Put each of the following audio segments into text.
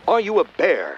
Are you a bear?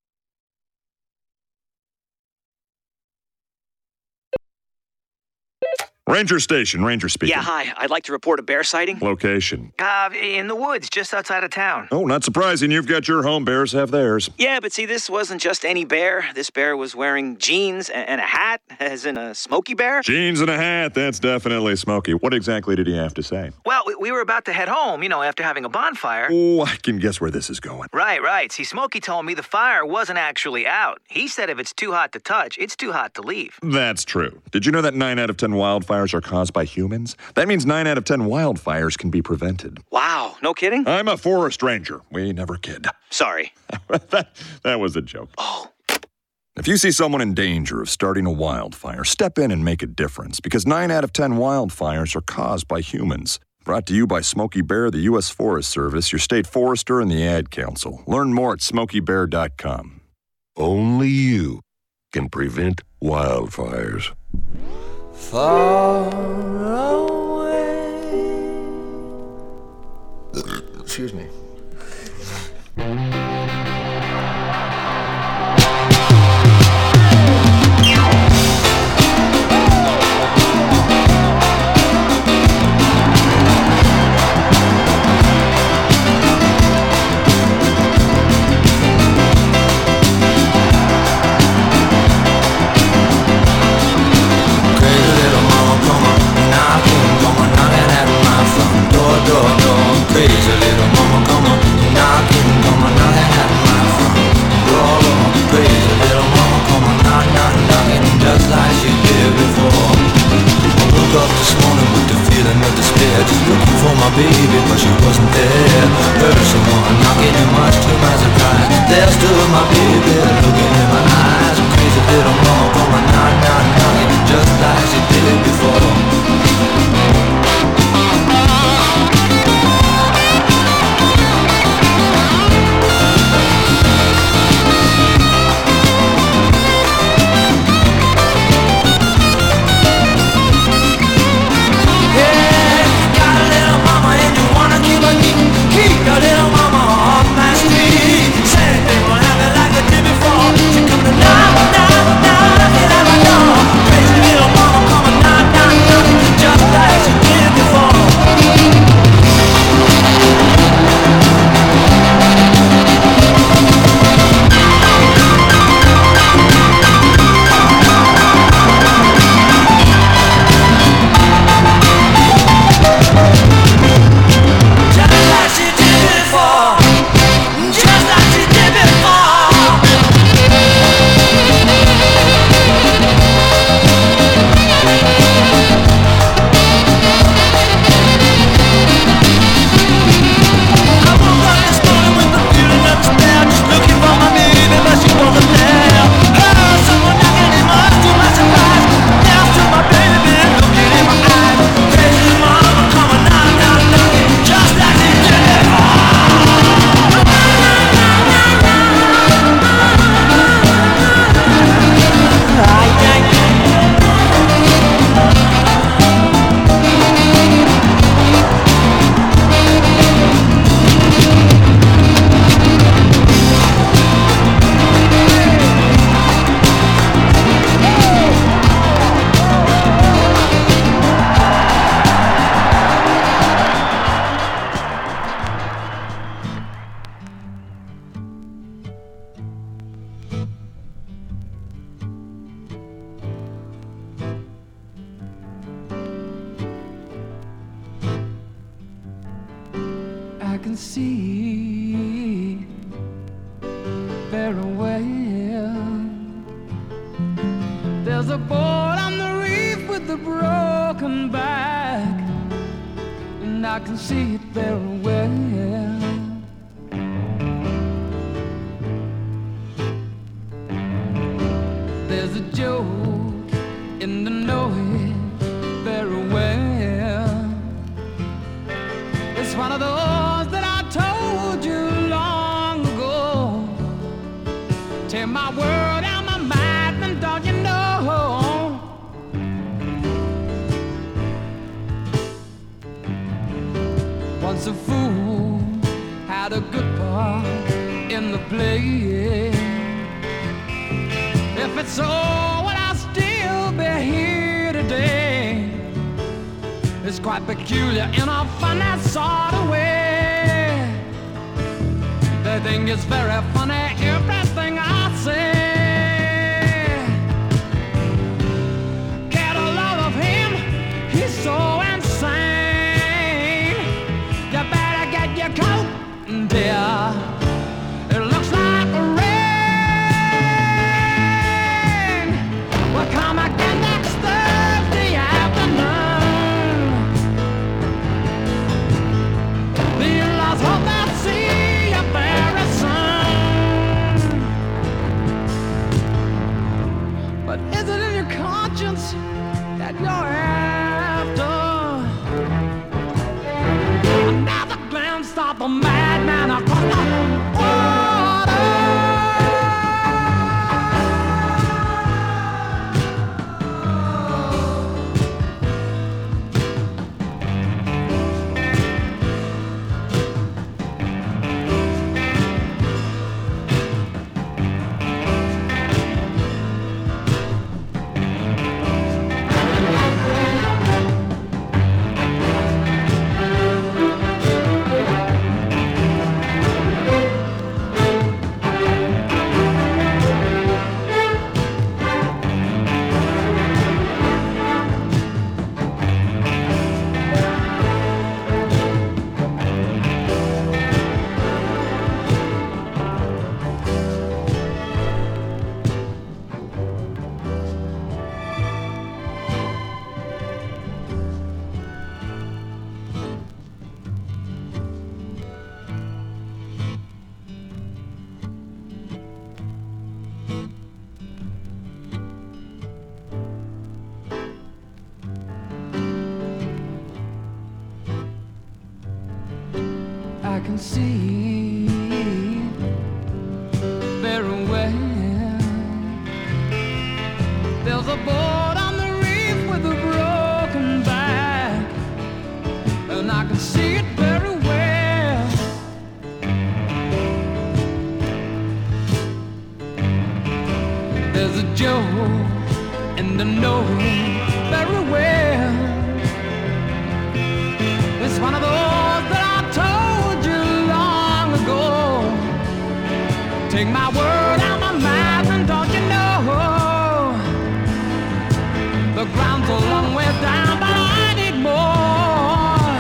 Ranger Station, Ranger speaking. Yeah, hi. I'd like to report a bear sighting. Location. In the woods, just outside of town. Oh, not surprising. You've got your home. Bears have theirs. Yeah, but see, this wasn't just any bear. This bear was wearing jeans and a hat, as in a Smokey Bear. Jeans and a hat. That's definitely Smokey. What exactly did he have to say? Well, we were about to head home, after having a bonfire. Oh, I can guess where this is going. Right. See, Smokey told me the fire wasn't actually out. He said if it's too hot to touch, it's too hot to leave. That's true. Did you know that 9 out of 10 wildfires are caused by humans? That means 9 out of 10 wildfires can be prevented. Wow, no kidding? I'm a forest ranger. We never kid. Sorry. that was a joke. Oh. If you see someone in danger of starting a wildfire, step in and make a difference, because 9 out of 10 wildfires are caused by humans. Brought to you by Smokey Bear, the U.S. Forest Service, your state forester, and the Ad Council. Learn more at SmokeyBear.com. Only you can prevent wildfires. Far away. Excuse me. Crazy little mama, come on, knocking, come on, knocking at my front door. Crazy little mama, come on, knocking, just like she did before. I woke up this morning with the feeling of despair, just looking for my baby, but she wasn't there. Heard someone knocking, and much to my surprise, there stood my baby, looking in my eyes. Crazy little mama, come on, knocking, just like she did before. I can see very well. There's a boy on the reef with a broken back, and I can see it very well. There's a joke in the noise very well. It's one of those that I told you long ago. Tear my world out my mind, and don't you know? Once a fool had a good part, in the play. If it's so, would I still be here today? It's quite peculiar in a funny sort of way. They think it's very funny, everything I say. Get a load of him, he's so insane. You better get your coat, dear. It looks like rain. We'll come again next Thursday afternoon. The in-laws hope they'll see you very soon. But is it in your conscience that you're after? Another glance of the madman across the water. I can see very well. There's a boat on the reef with a broken back, and I can see it very well. There's a joke in the know very well. It's one of those that I told you long ago. Take my word out my mouth, and don't you know the ground's a long way down, but I need more.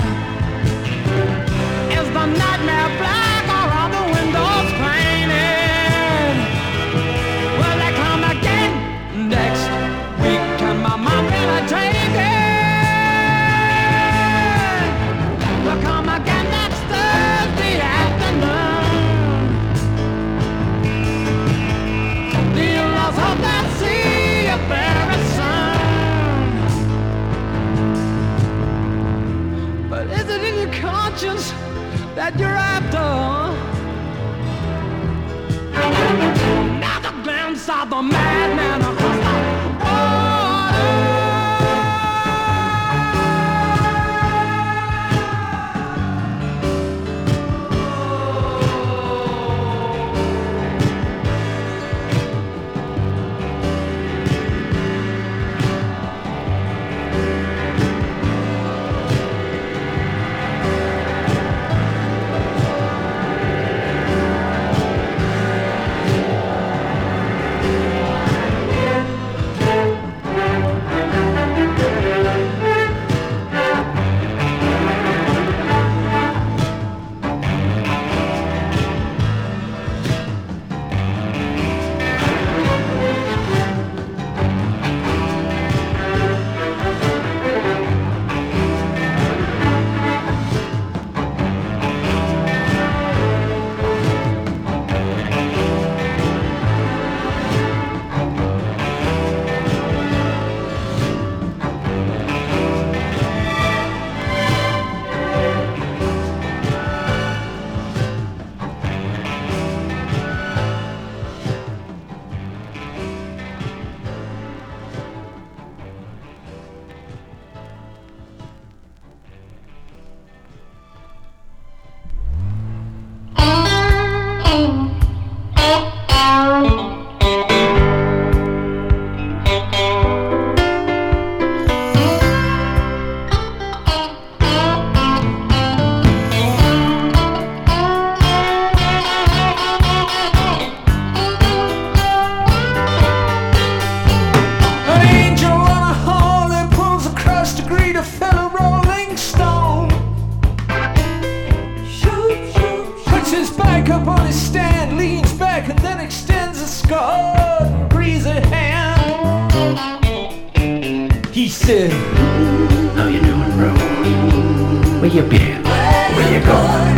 Is the nightmare black or are the windows painted? Will they come again next week? Can my mom really take it? We'll come again next Thursday afternoon. The in-laws hope they'll see you very soon. But is it in your conscience that you're after? Now the glance of the madman across the water. hard, greasy hand. He said, How you doing, bro? Where you been? Where you going?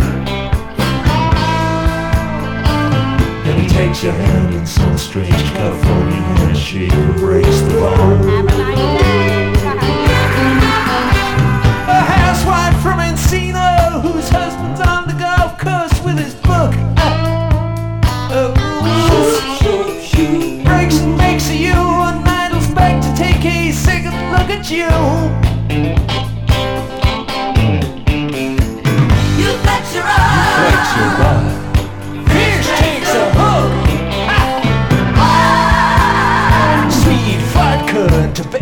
And he takes your hand in some strange California handshake and breaks the bone. A housewife from Encino whose husband's on the golf course with his book. Breaks a you and idles back to take a second look at you. You flex your eye. Flex your eye. Fish takes a hook. Sweet vodka to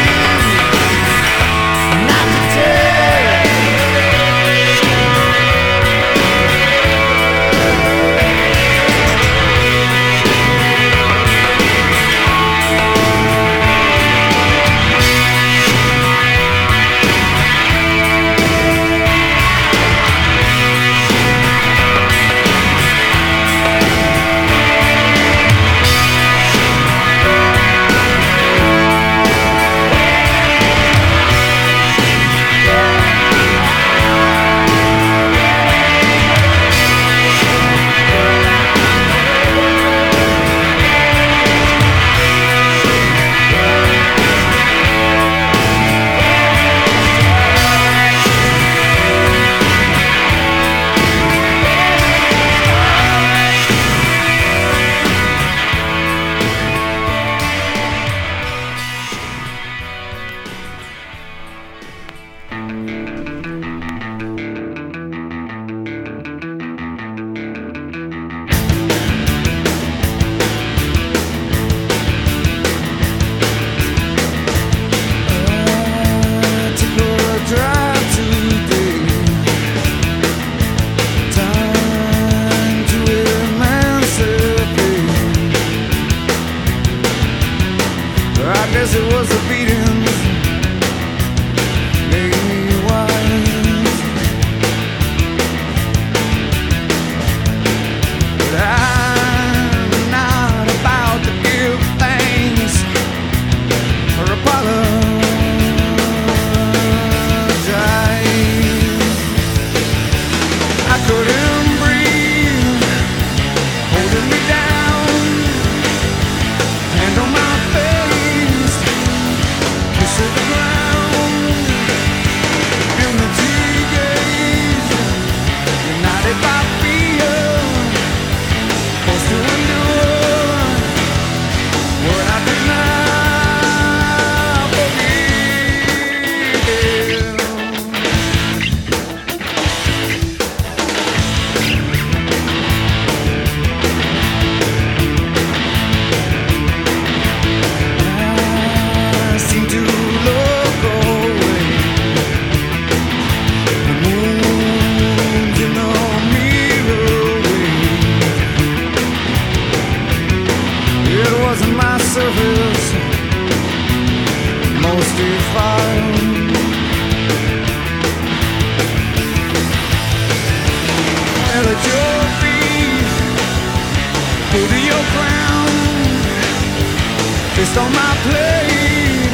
Fist on my plate,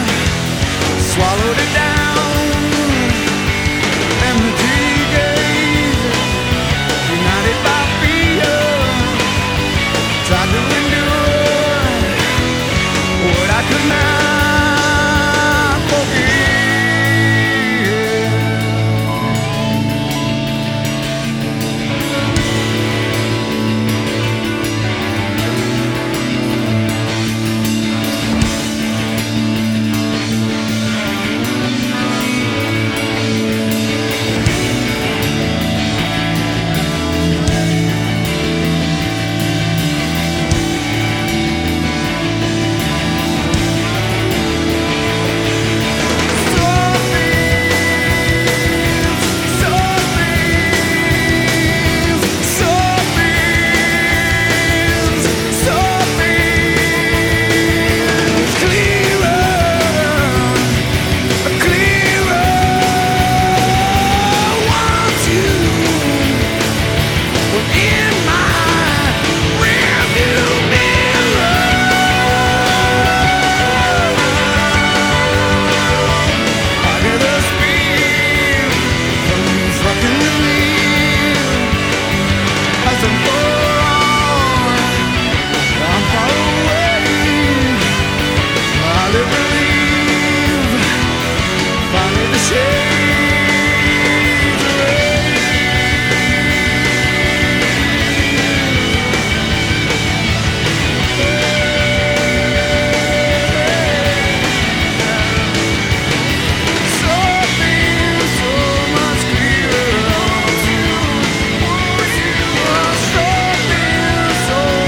swallowed it down. Empty gaze, united by fear, tried to endure what I could not forgive.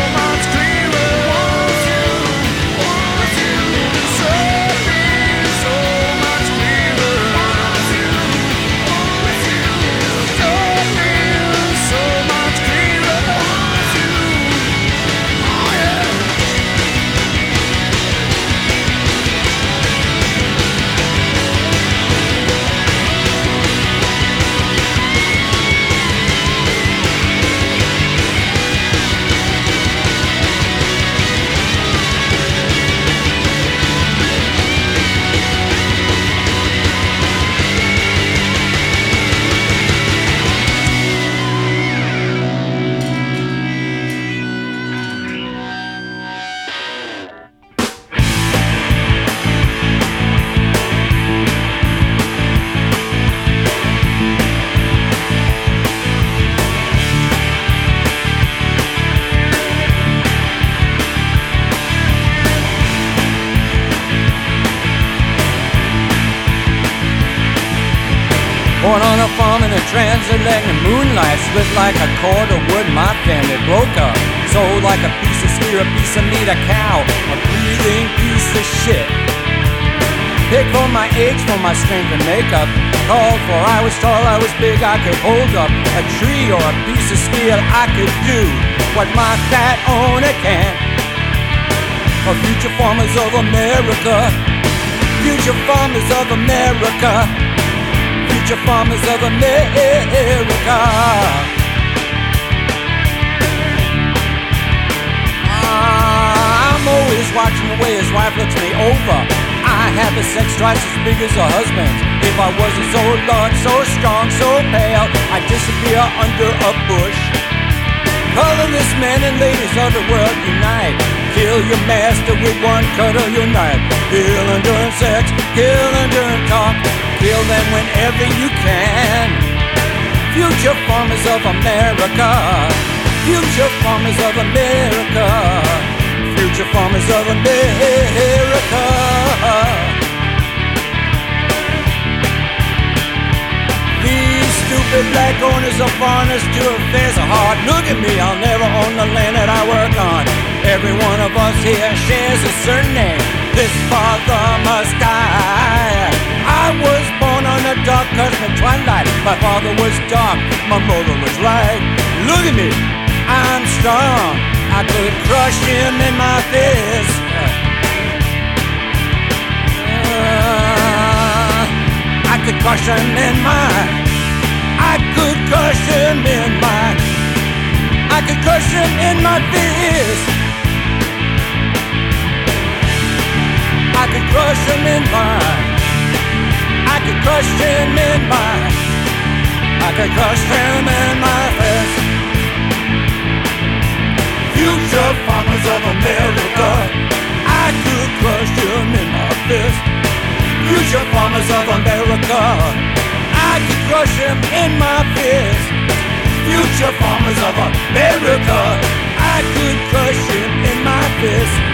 So Born on a farm in a transatlantic moonlight, split like a cord of wood, my family broke up. Sold like a piece of steer, a piece of meat, a cow, a breathing piece of shit. Picked for my age, for my strength and makeup. Called for I was tall, I was big, I could hold up a tree or a piece of steel. I could do what my fat owner can't. For future farmers of America, future farmers of America, future farmers of America. I'm always watching the way his wife looks me over. I have a sex twice as big as her husband's. If I wasn't so large, so strong, so pale, I'd disappear under a bush. Colorless men and ladies of the world unite. Kill your master with one cut of your knife. Kill them during sex, kill them during talk. Kill them whenever you can. Future farmers of America, future farmers of America, future farmers of America. These stupid black owners of foreigners to affairs are hard. Look at me, I'll never own the land that I work on. Every one of us here shares a surname. This father must die. I was born on a dark cosmic twilight. My father was dark, my mother was light. Look at me, I'm strong. I could crush him in my fist. I could crush him in my. I could crush him in my. I could crush him in my fist. I could crush him in my. I could crush him in my. I could crush him in my fist. Future farmers of America, I could crush him in my fist. Future farmers of America, I could crush him in my fist. Future farmers of America, I could crush him in my fist.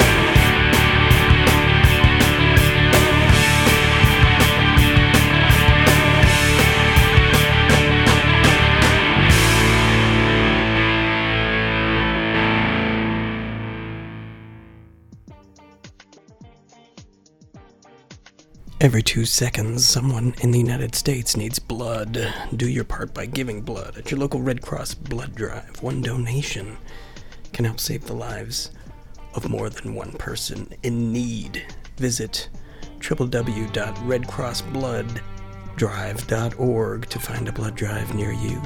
Every 2 seconds, someone in the United States needs blood. Do your part by giving blood at your local Red Cross blood drive. One donation can help save the lives of more than one person in need. Visit www.redcrossbloodDrive.org to find a blood drive near you.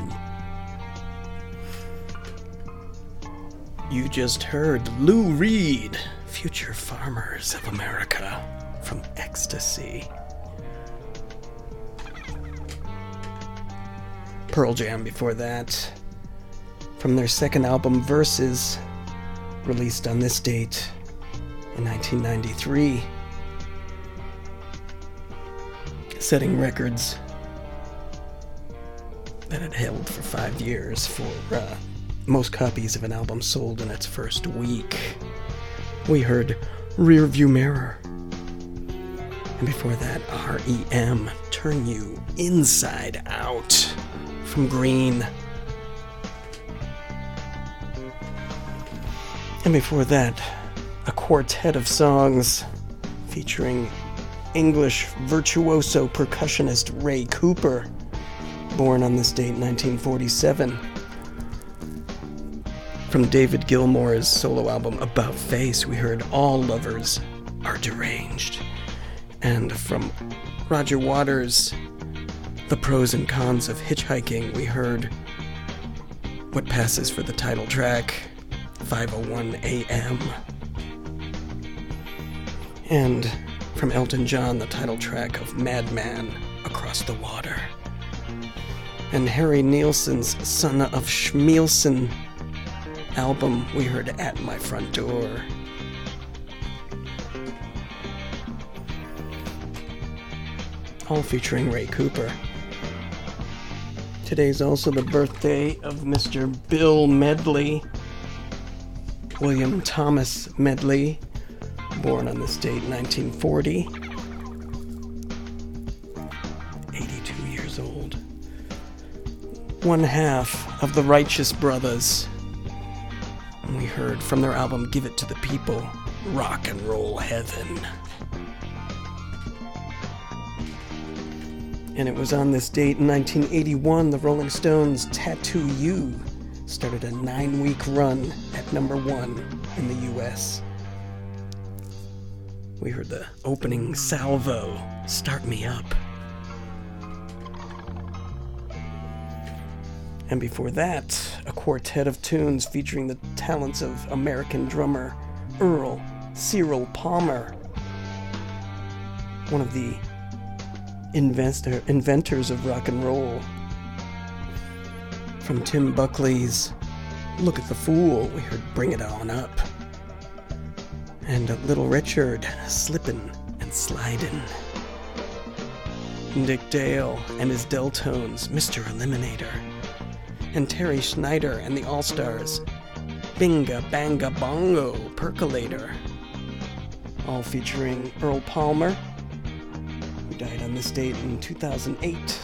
You just heard Lou Reed, Future Farmers of America, from Ecstasy. Pearl Jam before that, from their second album Versus, released on this date in 1993, setting records that it held for 5 years for most copies of an album sold in its first week. We heard Rearview Mirror. And before that, R.E.M., Turn You Inside Out, from Green. And before that, a quartet of songs featuring English virtuoso percussionist Ray Cooper, born on this date, 1947. From David Gilmour's solo album About Face, we heard All Lovers Are Deranged. And from Roger Waters' The Pros and Cons of Hitchhiking, we heard what passes for the title track, 5:01 a.m. And from Elton John, the title track of Madman, Across the Water. And Harry Nilsson's Son of Schmielsen album, we heard At My Front Door. All featuring Ray Cooper. Today's also the birthday of Mr. Bill Medley, William Thomas Medley, born on this date, 1940. 82 years old. one half of the Righteous Brothers. And we heard from their album Give It to the People, Rock and Roll Heaven. And it was on this date in 1981 the Rolling Stones' Tattoo You started a 9-week run at number 1 in the US. We heard the opening salvo, Start Me Up. And before that, a quartet of tunes featuring the talents of American drummer Earl Cyril Palmer, one of the inventors of rock and roll. From Tim Buckley's Look at the Fool, we heard Bring It On Up. And Little Richard, Slippin' and Slidin'. Dick Dale and his Deltones, Mr. Eliminator. And Terry Schneider and the All-Stars, Binga Banga Bongo Percolator. All featuring Earl Palmer, who died on this date in 2008.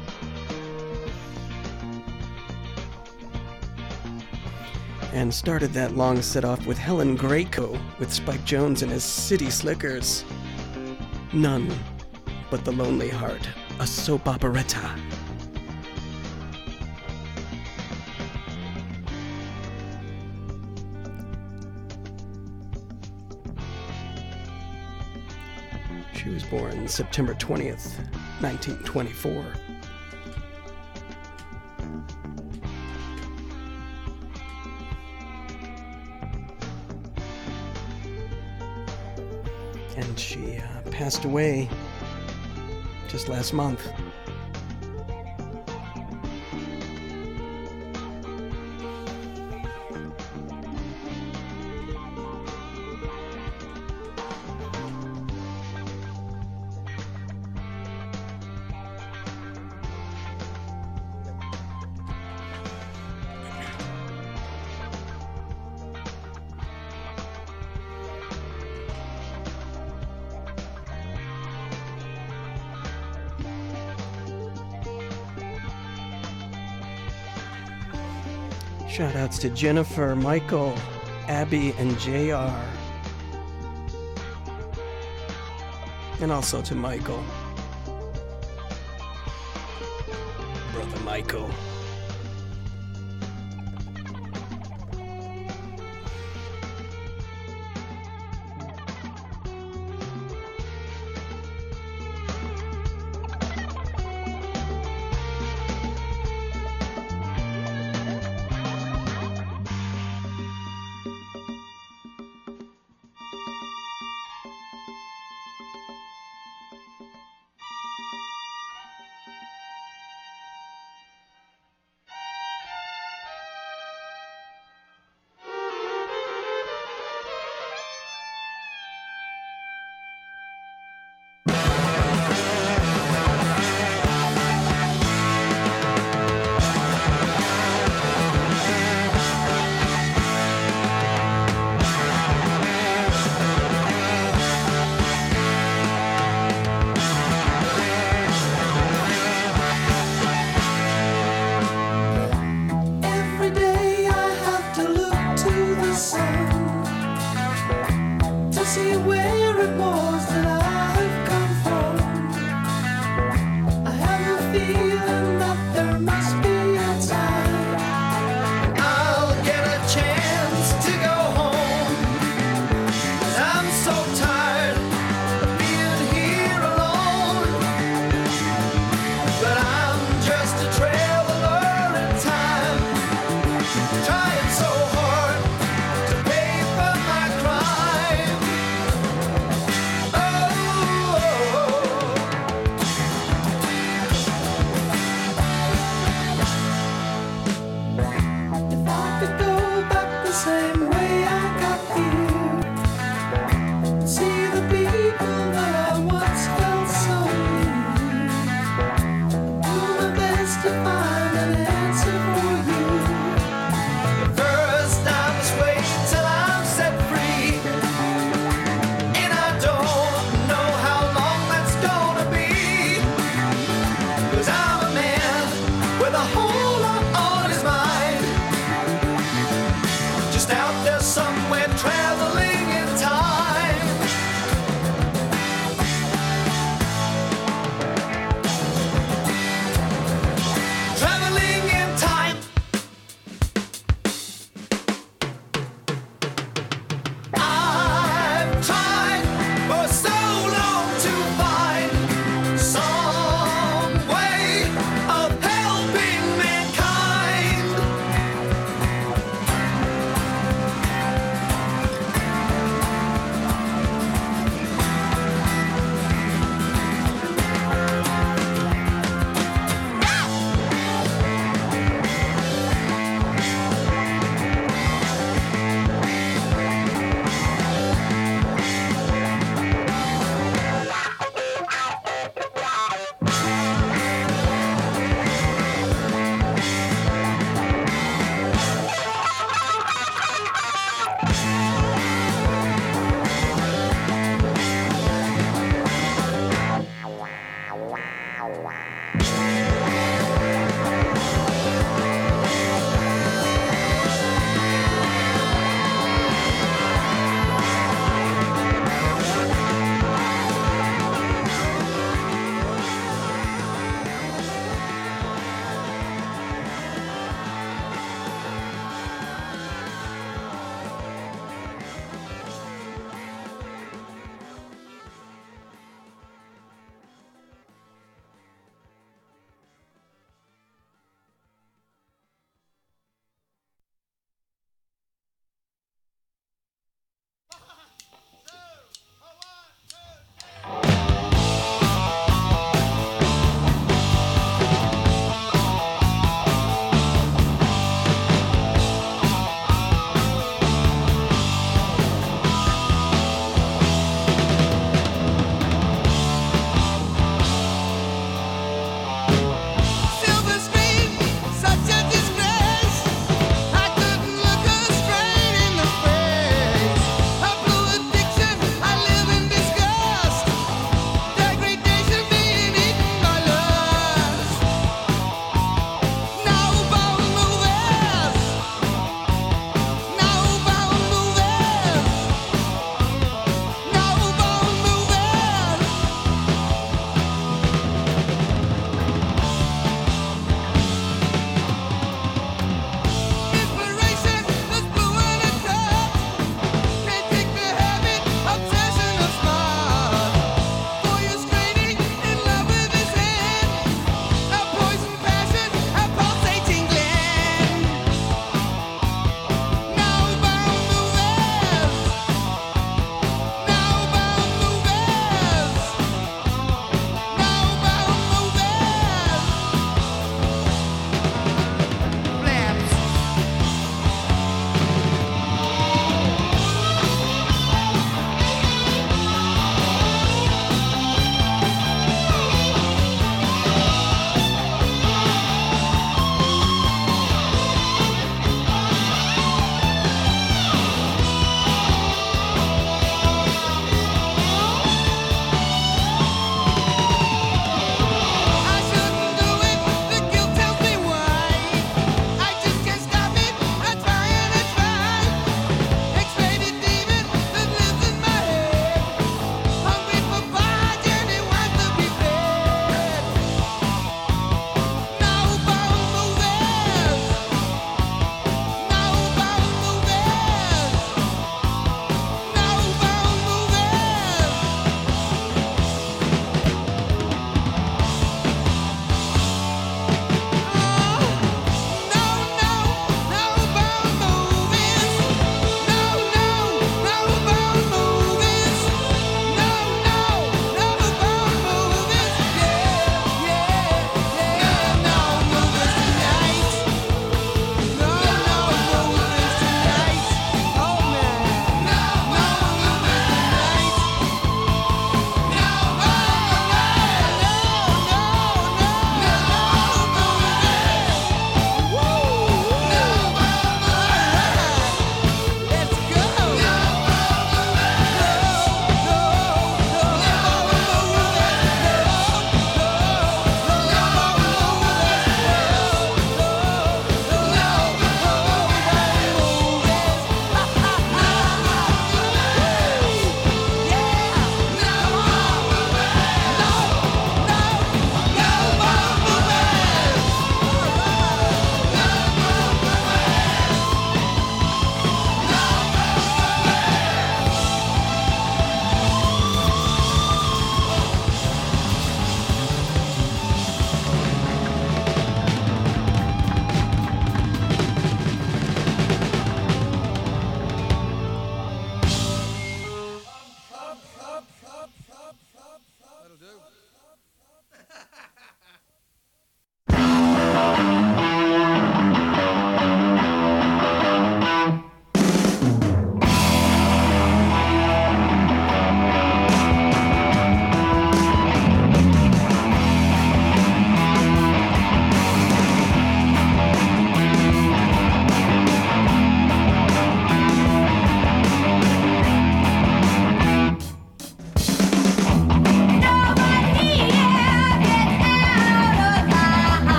And started that long set off with Helen Grayco with Spike Jones and his City Slickers. None But the Lonely Heart, a soap operetta. She was born September 20th, 1924. And she passed away just last month. Shoutouts to Jennifer, Michael, Abby, and JR. And also to Michael. Brother Michael.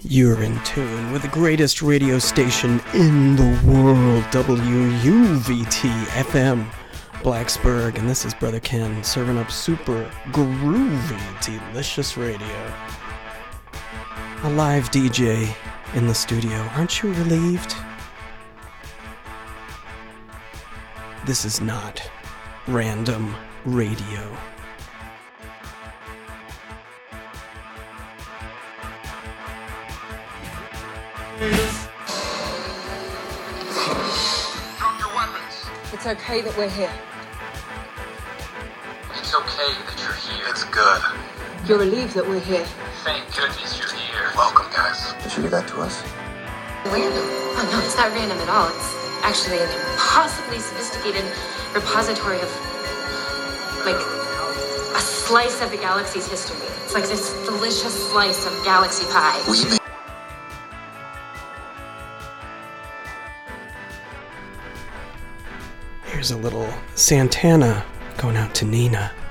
You're in tune with the greatest radio station in the world, WUVT-FM, Blacksburg, and this is Brother Ken serving up super groovy, delicious radio. A live DJ in the studio. Aren't you relieved? This is not random radio. Drop your weapons. It's okay that we're here. It's okay that you're here. It's good. You're relieved that we're here. Thank goodness you're here. Welcome, guys. Did you give that to us? Random? Oh no, it's not random at all. It's actually an impossibly sophisticated repository of, like, a slice of the galaxy's history. It's like this delicious slice of galaxy pie. Here's a little Santana going out to Nina.